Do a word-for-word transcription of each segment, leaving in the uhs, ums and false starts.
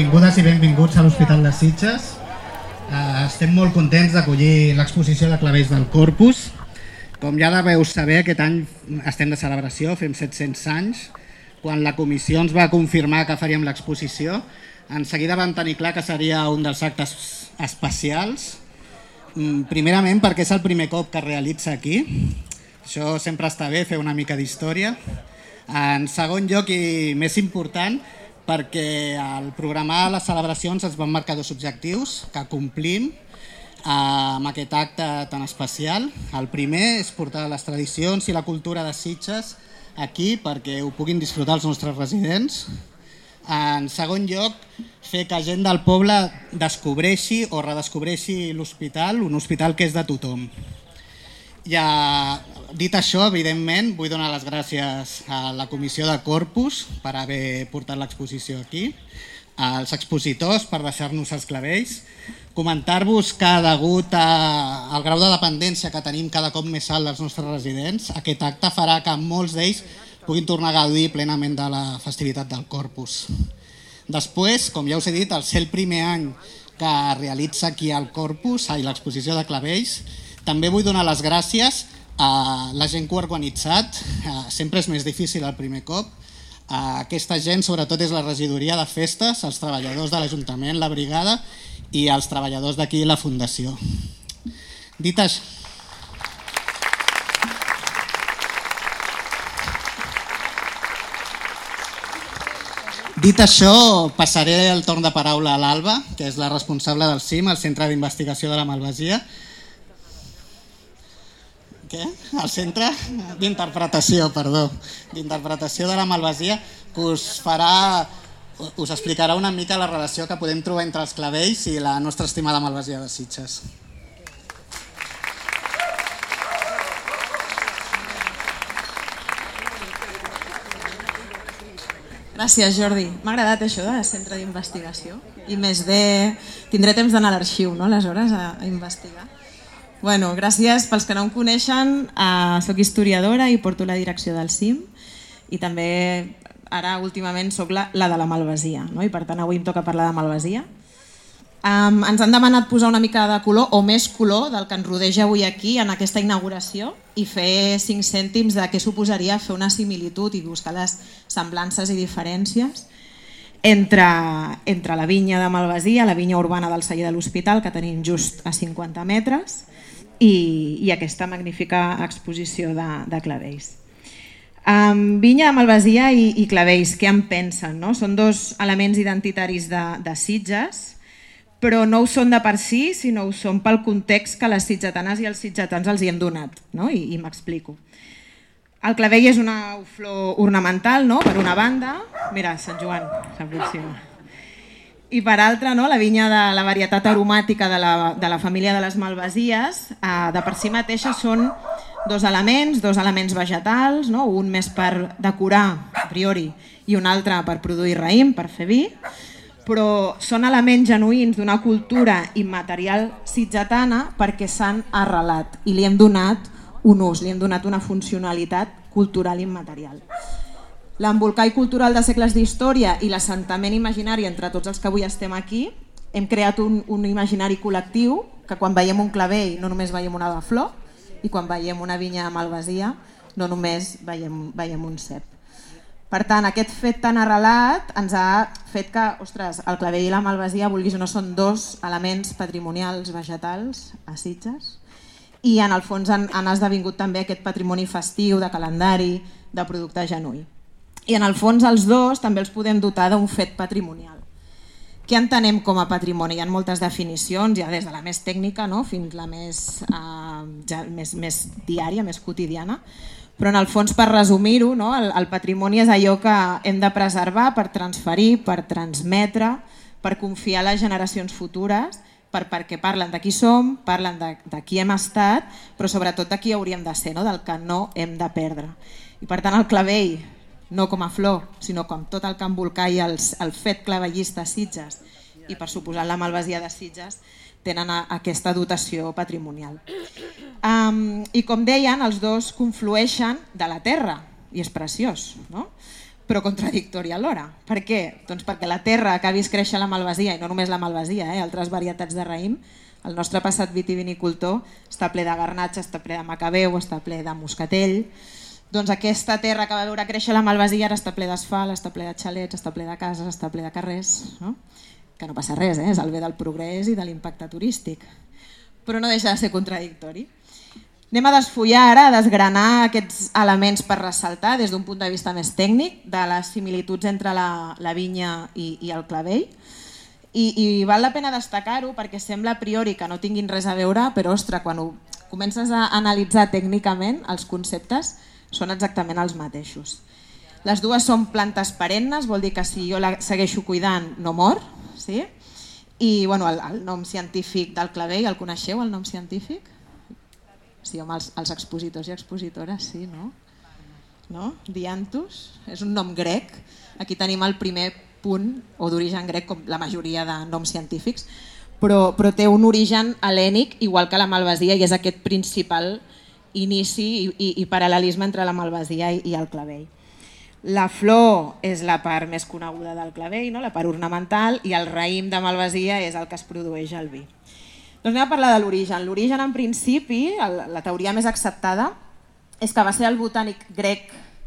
benvingudes i benvinguts a l'Hospital de Sitges. Uh, estem molt contents d'acollir l'exposició de clavells del Corpus. Com ja deveu saber, aquest any estem de celebració, fem set-cents anys. Quan la comissió ens va confirmar que faríem l'exposició, en seguida vam tenir clar que seria un dels actes especials. Primerament perquè és el primer cop que es realitza aquí. Això sempre està bé, fer una mica d'història. En segon lloc i més important, perquè al programar les celebracions ens van marcar dos objectius que complim amb aquest acte tan especial. El primer és portar les tradicions i la cultura de Sitges aquí perquè ho puguin disfrutar els nostres residents. En segon lloc, fer que gent del poble descobreixi o redescobreixi l'hospital, un hospital que és de tothom. Ja, dit això, evidentment, vull donar les gràcies a la Comissió de Corpus per haver portat l'exposició aquí, als expositors per deixar-nos els clavells, comentar-vos que degut a, al grau de dependència que tenim cada cop més alt dels nostres residents, aquest acte farà que molts d'ells puguin tornar a gaudir plenament de la festivitat del Corpus. Després, com ja us he dit, al ser el primer any que realitza aquí el Corpus, ai, l'exposició de clavells, també vull donar les gràcies a la gent que ho ha organitzat. Sempre és més difícil el primer cop. Aquesta gent sobretot és la regidoria de festes, els treballadors de l'Ajuntament, la brigada i els treballadors d'aquí la Fundació. Dit això... Dit això, passaré el torn de paraula a l'Alba, que és la responsable del C I M, el Centre d'Investigació de la Malvasia. Què? El Centre d'Interpretació, perdó, d'Interpretació de la Malvasia, que us farà, us explicarà una mica la relació que podem trobar entre els clavells i la nostra estimada Malvasia de Sitges. Gràcies, Jordi. M'ha agradat això de centre d'investigació i més de... Tindré temps d'anar a l'arxiu, no?, aleshores, a, a investigar. Bueno, gràcies pels que no em coneixen. Uh, soc historiadora i porto la direcció del C I M i també ara últimament soc la, la de la Malvasia, no? I per tant avui em toca parlar de Malvasia. Um, ens han demanat posar una mica de color o més color del que ens rodeja avui aquí en aquesta inauguració i fer cinc cèntims de què suposaria fer una similitud i buscar les semblances i diferències entre, entre la vinya de Malvasia, la vinya urbana del celler de l'Hospital, que tenim just a cinquanta metres, i, i aquesta magnífica exposició de, de clavells. Um, vinya de Malvasia i, i clavells, què en pensen? No? Són dos elements identitaris de, de Sitges, però no ho són de per si, sinó ho són pel context que les sitgetanes i els sitgetans els hi hem donat, no? I, i m'explico. El clavell és una flor ornamental, no? Per una banda, mira, Sant Joan s'aproxima, i per altra, no? La vinya de la varietat aromàtica de la, de la família de les malvasies, eh, de per si mateixa són dos elements, dos elements vegetals, no? Un més per decorar, a priori, i un altre per produir raïm, per fer vi, però són elements genuïns d'una cultura immaterial sitgetana perquè s'han arrelat i li hem donat un ús, li hem donat una funcionalitat cultural immaterial. L'embolcall cultural de segles d'història i l'assentament imaginari entre tots els que avui estem aquí, hem creat un, un imaginari col·lectiu que quan veiem un clavell no només veiem una de flor i quan veiem una vinya de Malvasia no només veiem, veiem un cep. Per tant, aquest fet tan arrelat ens ha fet que, ostres, el clavell i la Malvasia, vulguis o no, són dos elements patrimonials vegetals a Sitges i en el fons han, han esdevingut també aquest patrimoni festiu, de calendari, de producte genuí. I en el fons els dos també els podem dotar d'un fet patrimonial. Què entenem com a patrimoni? Hi ha moltes definicions, ja des de la més tècnica, no?, fins la més, eh, ja, més, més diària, més quotidiana, però en el fons, per resumir-ho, no? el, el patrimoni és allò que hem de preservar per transferir, per transmetre, per confiar a les generacions futures, per, perquè parlen de qui som, parlen de, de qui hem estat, però sobretot de qui hauríem de ser, no? Del que no hem de perdre. I per tant el clavell, no com a flor, sinó com tot el que embolcalla el, el fet clavellista a Sitges i per suposar la Malvasia de Sitges, tenen a, aquesta dotació patrimonial. Um, I com deien, els dos conflueixen de la terra i és preciós, no? però contradictori alhora. Per què? Doncs perquè la terra que ha vist créixer la malvasia, i no només la malvasia, eh, altres varietats de raïm, el nostre passat vitivinicultor està ple de garnatxa, està ple de macabeu, està ple de moscatell. Doncs aquesta terra que va veure créixer la malvasia ara està ple d'asfalt, està ple de xalets, està ple de cases, està ple de carrers, no? Que no passa res, eh? És el bé del progrés i de l'impacte turístic. Però no deixa de ser contradictori. Anem a desfollar ara, a desgranar aquests elements per ressaltar des d'un punt de vista més tècnic de les similituds entre la, la vinya i, i el clavell. I, i val la pena destacar-ho perquè sembla a priori que no tinguin res a veure, però ostres, quan ho comences a analitzar tècnicament, els conceptes són exactament els mateixos. Les dues són plantes perennes, vol dir que si jo la segueixo cuidant no mor, sí? I bueno, el, el nom científic del clavell, el coneixeu, el nom científic? Sí, home, els, els expositors i expositores, sí, no? No? Dianthus, és un nom grec. Aquí tenim el primer punt, o d'origen grec, com la majoria de noms científics, però, però té un origen hel·lènic, igual que la malvasia, i és aquest principal inici i, i, i paral·lelisme entre la malvasia i, i el clavell. La flor és la part més coneguda del clavell, no? La part ornamental, i el raïm de malvasia és el que es produeix al vi. Doncs anem a parlar de l'origen. L'origen, en principi, la teoria més acceptada, és que va ser el botànic grec,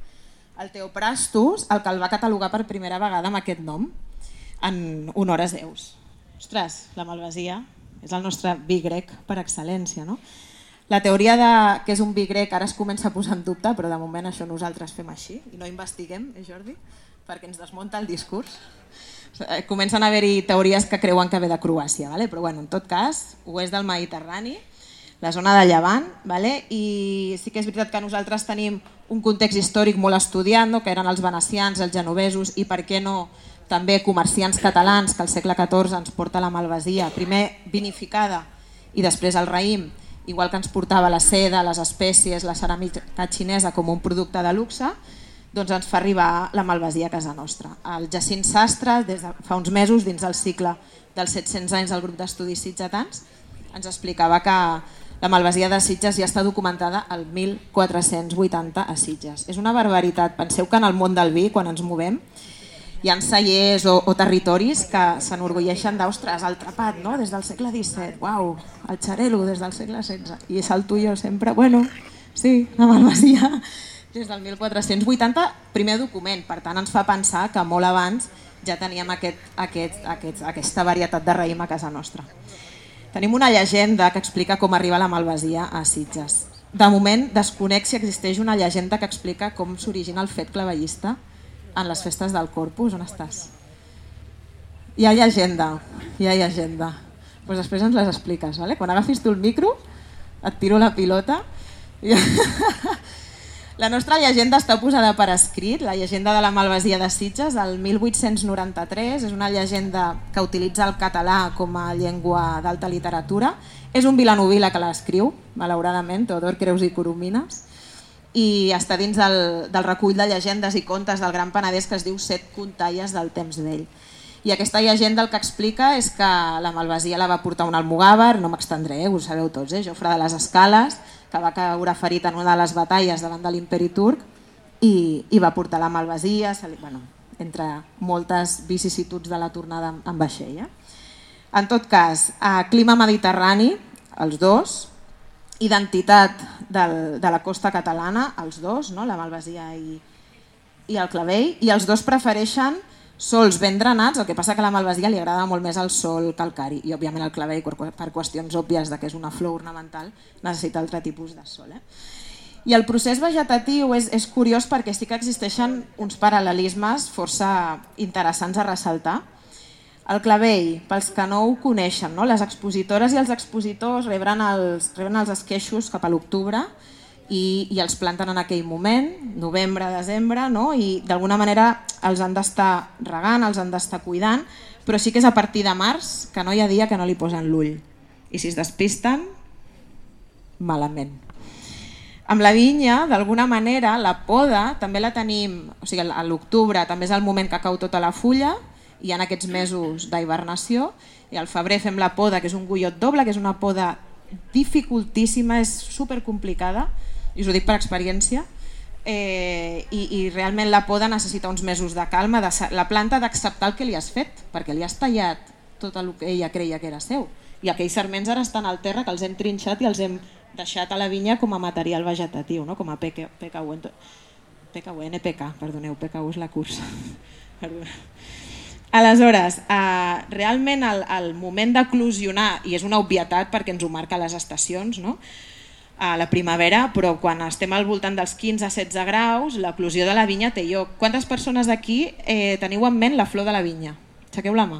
el Theophrastus, el que el va catalogar per primera vegada amb aquest nom, en honor a Zeus. Ostres, la malvasia és el nostre vi grec per excel·lència, no? La teoria de que és un vi grec ara es comença a posar en dubte, però de moment això nosaltres fem així i no investiguem, eh, Jordi? Perquè ens desmunta el discurs. Comencen a haver-hi teories que creuen que ve de Croàcia, vale? Però bueno, en tot cas, oest del Mediterrani, la zona de Llevant, vale? I sí que és veritat que nosaltres tenim un context històric molt estudiat, no? Que eren els venecians, els genovesos i per què no també comerciants catalans que al segle catorze ens porta la malvasia, primer vinificada i després el raïm, igual que ens portava la seda, les espècies, la ceràmica xinesa com un producte de luxe, doncs ens fa arribar la malvasia a casa nostra. El Jacint Sastre, des de fa uns mesos, dins del cicle dels set-cents anys del grup d'estudis sitgetans, ens explicava que la malvasia de Sitges ja està documentada el mil quatre-cents vuitanta a Sitges. És una barbaritat. Penseu que en el món del vi, quan ens movem, hi ha cellers o, o territoris que s'enorgulleixen d'ostres, el trapat, no? Des del segle disset, uau, el xarelo des del segle setze. I és el tuyo sempre, bueno, sí, la malvasia des del mil quatre-cents vuitanta, primer document, per tant ens fa pensar que molt abans ja teníem aquest, aquest, aquest, aquesta varietat de raïm a casa nostra. Tenim una llegenda que explica com arriba la malvasia a Sitges. De moment desconec si existeix una llegenda que explica com s'origina el fet clavellista en les festes del Corpus. On estàs? Hi ha llegenda, hi ha llegenda. Pues després ens les expliques, vale? Quan agafis tu el micro, et tiro la pilota. La nostra llegenda està posada per escrit, la llegenda de la malvasia de Sitges, del mil vuit-cents noranta-tres, és una llegenda que utilitza el català com a llengua d'alta literatura. És un vilanoví la que l'escriu, malauradament, Teodor Creus i Coromines, i està dins del, del recull de llegendes i contes del Gran Penedès que es diu Set contalles del temps vell. I aquesta llegenda el que explica és que la malvasia la va portar un almogàver, no m'extendré, eh, ho sabeu tots, eh? Jofre de les Escales, que va caure ferit en una de les batalles davant de l'imperi turc i, i va portar la malvasia, bueno, entre moltes vicissituds de la tornada en vaixell. Eh? En tot cas, a clima mediterrani, els dos, identitat del, de la costa catalana, els dos, no? La malvasia i, i el clavell, i els dos prefereixen sols ben drenats, el que passa que a la malvasia li agrada molt més el sol calcari i òbviament el clavell, per qüestions òbvies de que és una flor ornamental, necessita altre tipus de sol. Eh? I el procés vegetatiu és, és curiós perquè sí que existeixen uns paral·lelismes força interessants a ressaltar. El clavell, pels que no ho coneixen, no? Les expositores i els expositors reben els, reben els esqueixos cap a l'octubre I, i els planten en aquell moment, novembre, desembre, no? I d'alguna manera els han d'estar regant, els han d'estar cuidant, però sí que és a partir de març que no hi ha dia que no li posen l'ull. I si es despisten, malament. Amb la vinya, d'alguna manera, la poda també la tenim, o sigui, a l'octubre també és el moment que cau tota la fulla, i en aquests mesos d'hibernació, i al febrer fem la poda, que és un gullot doble, que és una poda dificultíssima, és supercomplicada, i us ho dic per experiència, eh, i, i realment la poda necessita uns mesos de calma, de, la planta ha d'acceptar el que li has fet, perquè li has tallat tot el que ella creia que era seu. I aquells sarments ara estan al terra, que els hem trinxat i els hem deixat a la vinya com a material vegetatiu, no? Com a P K U, P K U, N P K, perdoneu, P K U és la cursa. Aleshores, eh, realment el, el moment d'eclosionar, i és una obvietat perquè ens ho marca les estacions, no? A la primavera, però quan estem al voltant dels quinze a setze graus, l'eclosió de la vinya té lloc. Quantes persones d'aquí eh, teniu en ment la flor de la vinya? Aixequeu la mà.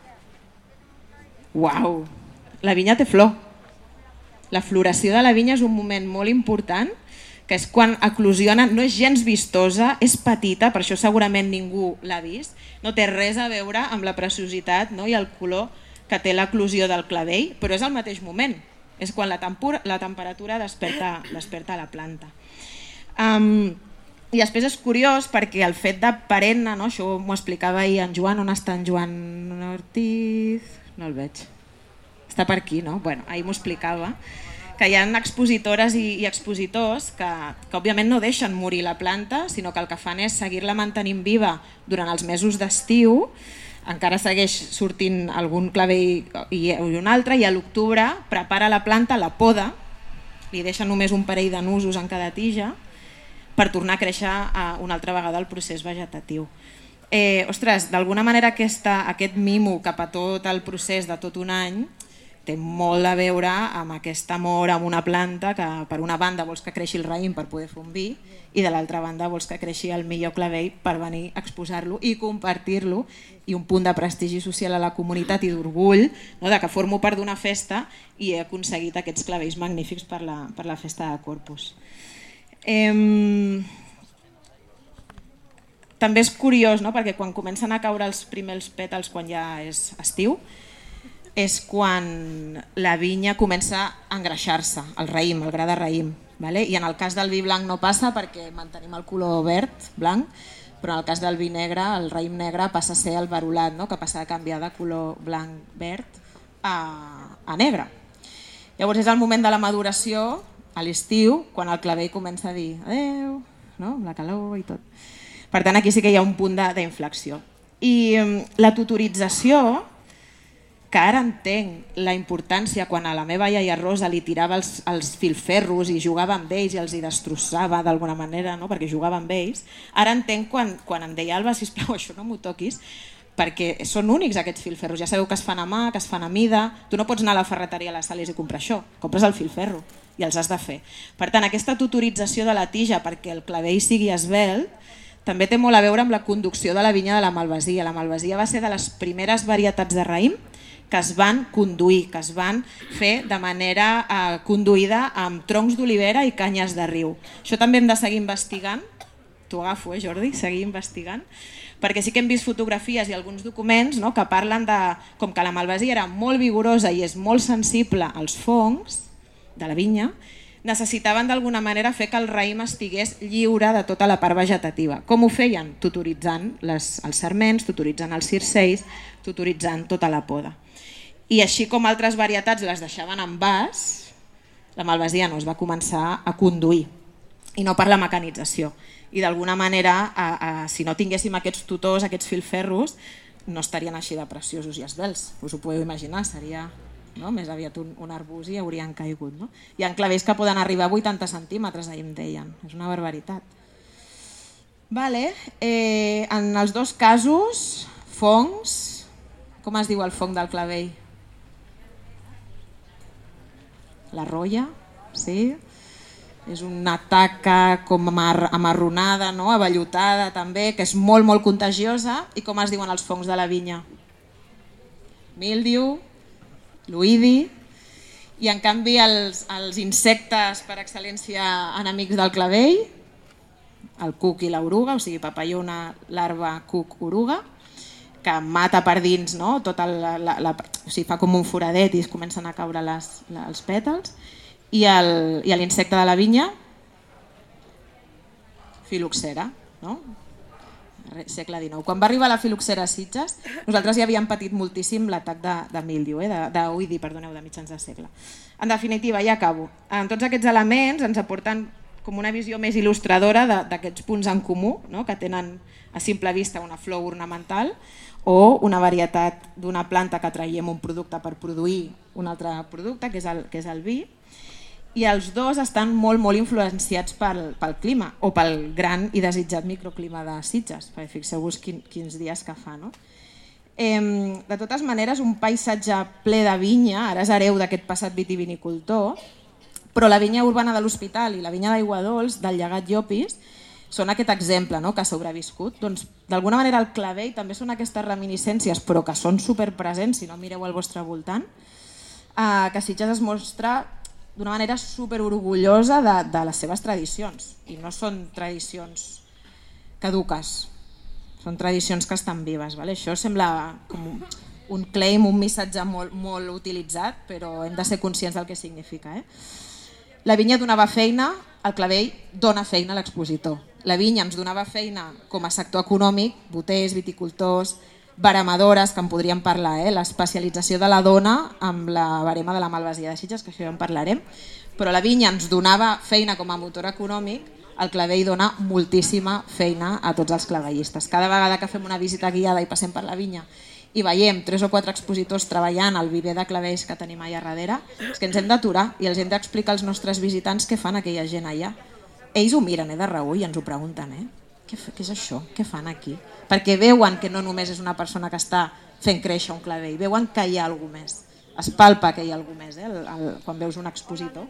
Uau! La vinya té flor. La floració de la vinya és un moment molt important, que és quan eclosiona, no és gens vistosa, és petita, per això segurament ningú l'ha vist, no té res a veure amb la preciositat, no? I el color que té l'eclosió del clavell, però és al mateix moment, és quan la, tempura, la temperatura desperta, desperta la planta. Um, I després és curiós perquè el fet de perenne, no? Això m'ho explicava ahir en Joan, on està en Joan Ortiz? No el veig. Està per aquí, no? Bueno, ahir m'ho explicava, que hi ha expositores i, i expositors que, que òbviament no deixen morir la planta, sinó que el que fan és seguir-la mantenint viva durant els mesos d'estiu, encara segueix sortint algun clavell i, i un altre, i a l'octubre prepara la planta, la poda, li deixa només un parell de nusos en cada tija per tornar a créixer a, una altra vegada el procés vegetatiu. Eh, ostres, d'alguna manera aquesta, aquest mimo cap a tot el procés de tot un any té molt a veure amb aquest amor amb una planta que per una banda vols que creixi el raïm per poder fer un vi i de l'altra banda vols que creixi el millor clavell per venir a exposar-lo i compartir-lo, i un punt de prestigi social a la comunitat i d'orgull, no, de que formo part d'una festa i he aconseguit aquests clavells magnífics per la, per la festa de Corpus. Eh, també és curiós, no? Perquè quan comencen a caure els primers pètals quan ja és estiu, és quan la vinya comença a engreixar-se, el raïm, el gra de raïm. Vale? I en el cas del vi blanc no passa perquè mantenim el color verd, blanc, però en el cas del vi negre, el raïm negre passa a ser el verulat, no? Que passa a canviar de color blanc-verd a, a negre. Llavors és el moment de la maduració, a l'estiu, quan el clavell comença a dir adeu, no? La calor i tot. Per tant, aquí sí que hi ha un punt d'inflexió. I la tutorització, que ara entenc la importància quan a la meva iaia Rosa li tirava els, els filferros i jugava amb ells i els hi destrossava d'alguna manera, no? Perquè jugava amb ells, ara entenc quan, quan em deia Alba, sisplau, això no m'ho toquis, perquè són únics aquests filferros, ja sabeu que es fan a mà, que es fan a mida, tu no pots anar a la ferreteria a les Sales i comprar això, compres el filferro i els has de fer. Per tant, aquesta tutorització de la tija perquè el clavell sigui esvelt també té molt a veure amb la conducció de la vinya de la malvasia. La malvasia va ser de les primeres varietats de raïm que es van conduir, que es van fer de manera eh, conduïda amb troncs d'olivera i canyes de riu. Això també hem de seguir investigant, t'ho agafo, eh, Jordi, seguir investigant, perquè sí que hem vist fotografies i alguns documents, no, que parlen de com que la malvasia era molt vigorosa i és molt sensible als fongs de la vinya, necessitaven d'alguna manera fer que el raïm estigués lliure de tota la part vegetativa. Com ho feien? Tutoritzant les, els sarments, tutoritzant els circells, tutoritzant tota la poda. I així com altres varietats les deixaven en vas, la malvasia no es va començar a conduir, i no per la mecanització. I d'alguna manera, a, a, si no tinguéssim aquests tutors, aquests filferros, no estarien així de preciosos i esvelts. Us ho podeu imaginar, seria, no? Més aviat un, un arbust i haurien caigut. No? Hi ha clavells que poden arribar a vuitanta centímetres, ahir em deien. És una barbaritat. Vale. Eh, en els dos casos, fongs, com es diu el fong del clavell? La rolla, sí? És una taca com amarronada, no? Avellotada també, que és molt, molt contagiosa. I com es diuen els fongs de la vinya? Míldiu, l'oïdi. I en canvi els, els insectes per excel·lència enemics del clavell, el cuc i l'oruga, o sigui papallona, larva, cuc, oruga, que mata per dins, no? Tota la, la, la, o sigui, fa com un foradet i es comencen a caure les, la, els pètals. I l'insecte de la vinya, filoxera, no? Segle dinou. Quan va arribar la filoxera a Sitges, nosaltres ja havíem patit moltíssim l'atac de, de míldiu, eh? d'oïdi, perdoneu, de mitjans de segle. En definitiva, ja acabo. En tots aquests elements ens aporten com una visió més il·lustradora d'aquests punts en comú, no? Que tenen a simple vista una flor ornamental o una varietat d'una planta que traiem un producte per produir un altre producte, que és el, que és el vi, i els dos estan molt, molt influenciats pel, pel clima o pel gran i desitjat microclima de Sitges, perquè fixeu-vos quin, quins dies que fa. No? Eh, de totes maneres, un paisatge ple de vinya, ara és hereu d'aquest passat vitivinicultor, però la vinya urbana de l'Hospital i la vinya d'Aigua Dols, del llegat Llopis, són aquest exemple, no?, que ha sobreviscut. Doncs, d'alguna manera el clavell també són aquestes reminiscències, però que són superpresents, si no mireu al vostre voltant, eh, que Sitges es mostra d'una manera superorgullosa de, de les seves tradicions. I no són tradicions caduques, són tradicions que estan vives. Vale? Això sembla com un, un claim, un missatge molt, molt utilitzat, però hem de ser conscients del que significa. Eh? La vinya donava feina, el clavell dona feina a l'expositor. La vinya ens donava feina com a sector econòmic, boters, viticultors, baramadores, que en podríem parlar, eh? L'especialització de la dona amb la barema de la Malvasia de Sitges, que això ja en parlarem, però la vinya ens donava feina com a motor econòmic, el clavell dona moltíssima feina a tots els clavellistes. Cada vegada que fem una visita guiada i passem per la vinya i veiem tres o quatre expositors treballant al viver de clavells que tenim allà darrere, és que ens hem d'aturar i els hem d'explicar als nostres visitants què fan aquella gent allà. Ells ho miren eh, de reüll i ens ho pregunten, eh? Què, què és això? Què fan aquí? Perquè veuen que no només és una persona que està fent créixer un clavell, veuen que hi ha alguna més, es palpa que hi ha alguna més, eh? el, el, quan veus un expositor.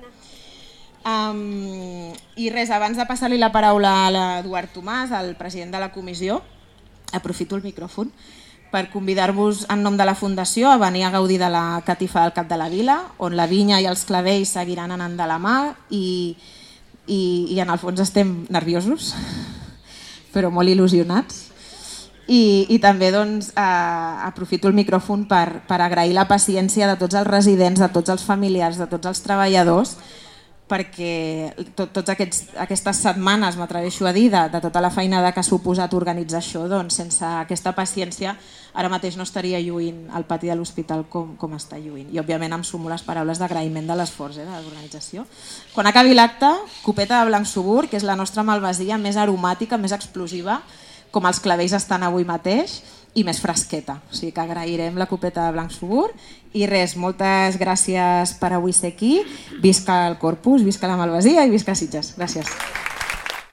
Um, I res, abans de passar-li la paraula a l'Eduard Tomàs, el president de la comissió, aprofito el micròfon per convidar-vos en nom de la Fundació a venir a gaudir de la catifa del Cap de la Vila, on la vinya i els clavells seguiran anant de la mà i, i, i en el fons estem nerviosos, però molt il·lusionats. I, i també doncs, eh, aprofito el micròfon per, per agrair la paciència de tots els residents, de tots els familiars, de tots els treballadors, perquè tot, tots aquests, aquestes setmanes, m'atreveixo a dir, de, de tota la feina que ha suposat organitzar això, doncs sense aquesta paciència ara mateix no estaria lluint al pati de l'hospital com, com està lluint. I òbviament em sumo les paraules d'agraïment de l'esforç eh, de l'organització. Quan acabi l'acte, copeta de blanc subur, que és la nostra malvasia més aromàtica, més explosiva, com els clavells estan avui mateix, i més fresqueta. O sigui que agrairem la copeta de blanc subur. I res, moltes gràcies per avui ser aquí. Visca el Corpus, visca la Malvasia i visca Sitges. Gràcies.